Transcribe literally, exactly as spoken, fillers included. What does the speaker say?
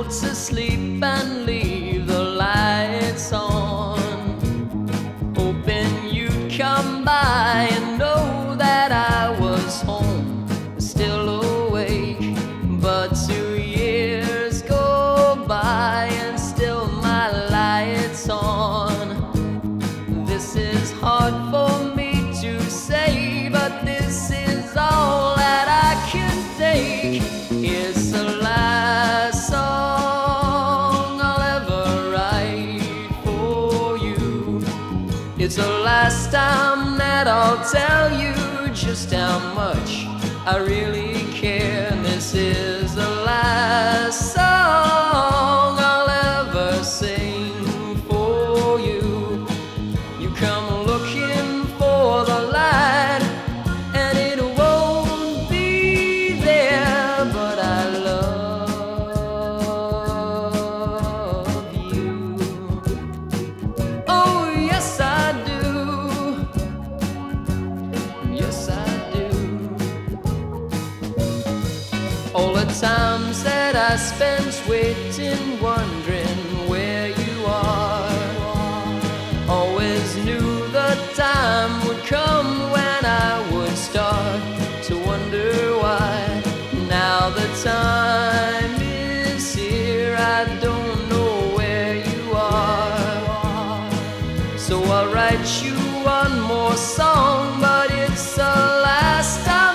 to sleep and leave the lights on, hoping you'd come by and know that I was home, still awake. But two years go by and still my light's on. This is hard for me to say, but this is all that I can take. It's the last song I'll ever write for you. It's the last time that I'll tell you just how much I really care. This is the last song I'll ever sing for you. You come looking for the light and it won't be there, but I love you. Oh yes I do, yes I do. All the times that I spent waiting, wondering where you are, always knew the time would come when I would start to wonder why. Now the time is here, I don't know where you are. So I'll write you one more song, but it's the last time